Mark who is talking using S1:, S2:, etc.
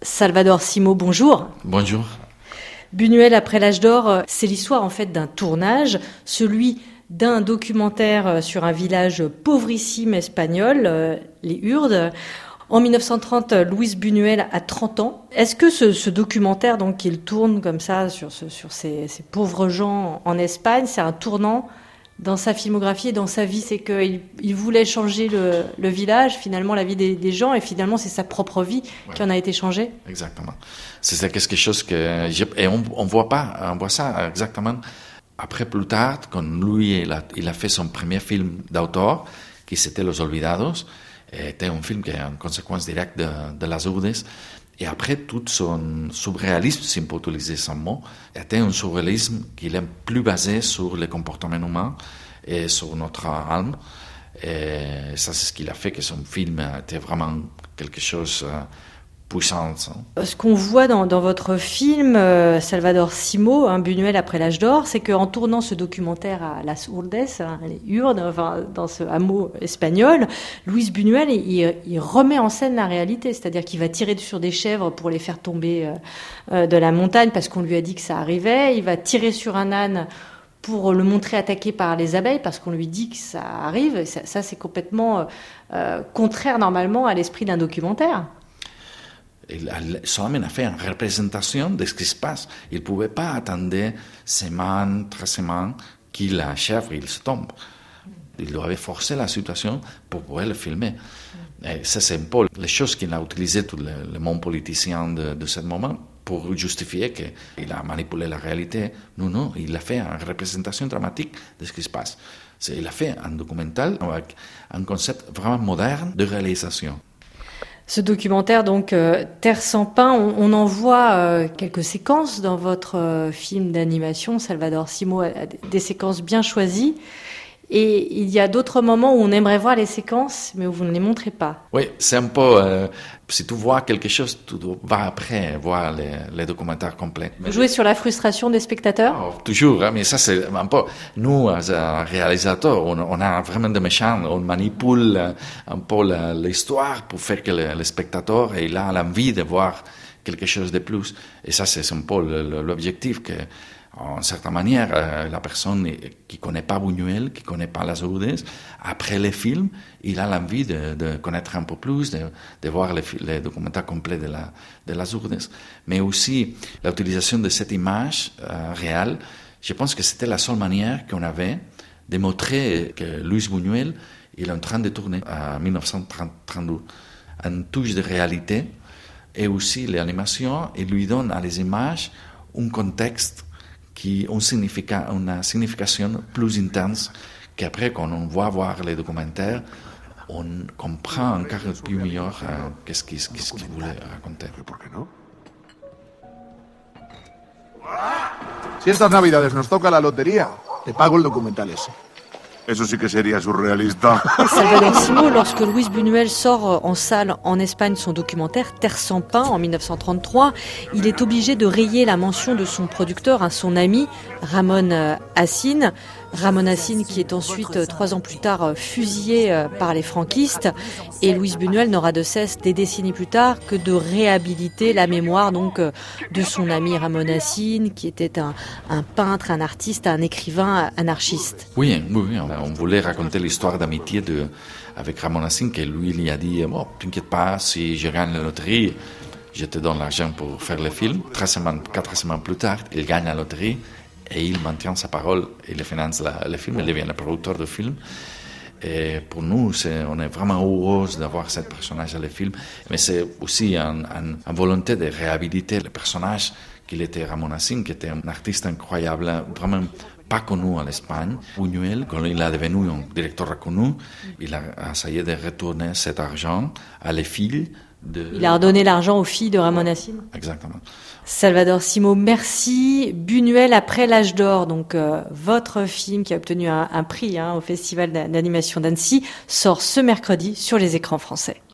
S1: Salvador Simo, bonjour.
S2: Bonjour.
S1: Buñuel après l'âge d'or, c'est l'histoire en fait d'un tournage, celui d'un documentaire sur un village pauvrissime espagnol, les Hurdes. En 1930, Luis Buñuel a 30 ans. Est-ce que ce documentaire donc qu'il tourne comme ça sur ces pauvres gens en Espagne, c'est un tournant dans sa filmographie et dans sa vie? C'est qu'il voulait changer le village, finalement la vie des gens, et finalement c'est sa propre vie qui en a été changée.
S2: Exactement. C'est quelque chose que et on voit ça exactement après, plus tard, quand lui il a fait son premier film d'auteur, qui c'était Los Olvidados. C'était un film qui est une conséquence directe de Las Hurdes. Et après, tout son surréalisme, si on peut utiliser ce mot, était un surréalisme qui est plus basé sur le comportement humain et sur notre âme. Et ça, c'est ce qu'il a fait que son film était vraiment quelque chose puissant.
S1: Ce qu'on voit dans votre film, Salvador Simo, Buñuel après l'âge d'or, c'est qu'en tournant ce documentaire à Las Hurdes, les Hurdes, dans ce hameau espagnol, Luis Buñuel, il remet en scène la réalité, c'est-à-dire qu'il va tirer sur des chèvres pour les faire tomber de la montagne parce qu'on lui a dit que ça arrivait, il va tirer sur un âne pour le montrer attaqué par les abeilles parce qu'on lui dit que ça arrive. Et ça c'est complètement contraire normalement à l'esprit d'un documentaire.
S2: Il solamente a fait une représentation de ce qui se passe. Il ne pouvait pas attendre semaine, 3 semaines, que la chèvre il se tombe. Il doit forcer la situation pour pouvoir le filmer. Et ça, c'est un peu les choses qu'il a utilisées tout le monde politicien de ce moment pour justifier qu'il a manipulé la réalité. Non, il a fait une représentation dramatique de ce qui se passe. Il a fait un documentaire avec un concept vraiment moderne de réalisation.
S1: Ce documentaire, donc, Terre sans pain, on en voit quelques séquences dans votre film d'animation. Salvador Simo a des séquences bien choisies. Et il y a d'autres moments où on aimerait voir les séquences, mais où vous ne les montrez pas.
S2: Oui, c'est un peu... si tu vois quelque chose, tu vas après voir les documentaires complets.
S1: Vous jouez sur la frustration des spectateurs?
S2: Toujours, mais ça c'est un peu... Nous, réalisateurs, on a vraiment des méchants, on manipule un peu l'histoire pour faire que le spectateur ait l'envie de voir quelque chose de plus. Et ça, c'est un peu l'objectif que... En certaine manière, la personne qui ne connaît pas Buñuel, qui ne connaît pas Las Hurdes, après les films, il a l'envie de connaître un peu plus, de voir les documentaires complets de Las Hurdes. Mais aussi, l'utilisation de cette image réelle, je pense que c'était la seule manière qu'on avait de montrer que Luis Buñuel il est en train de tourner en 1932. Une touche de réalité et aussi l'animation, il lui donne à les images un contexte qui ont une signification plus intense qu'après, quand on va voir les documentaires, on comprend encore plus mieux qu'est-ce qu'il voulait raconter.
S3: Si estas navidades nos toca la lotería, te pago el documental ese.
S4: Eso sí que sería surrealista.
S1: Salvador Simo, lorsque Luis Buñuel sort en salle en Espagne son documentaire Terre sans pain en 1933, il est obligé de rayer la mention de son producteur, son ami Ramon Hacine. Ramon Hacine qui est ensuite 3 ans plus tard fusillé par les franquistes, et Luis Buñuel n'aura de cesse des décennies plus tard que de réhabiliter la mémoire donc de son ami Ramon Hacine, qui était un peintre, un artiste, un écrivain anarchiste.
S2: Oui, on voulait raconter l'histoire d'amitié avec Ramon Hacine, que lui il a dit bon, t'inquiète pas, si je gagne la loterie, je te donne l'argent pour faire le film. 4 semaines plus tard, il gagne la loterie. Et il maintient sa parole, il finance le film, il devient le producteur du film. Et pour nous, on est vraiment heureux d'avoir ce personnage dans le film. Mais c'est aussi une volonté de réhabiliter le personnage qu'il était Ramon Hacine, qui était un artiste incroyable, vraiment pas connu en Espagne. Buñuel, quand il est devenu un directeur reconnu, il a essayé de retourner cet argent à les filles.
S1: Il a redonné l'argent aux filles de Ramon Hacine.
S2: Exactement.
S1: Salvador Simo, merci. Buñuel après l'âge d'or, donc votre film qui a obtenu un prix au Festival d'animation d'Annecy, sort ce mercredi sur les écrans français.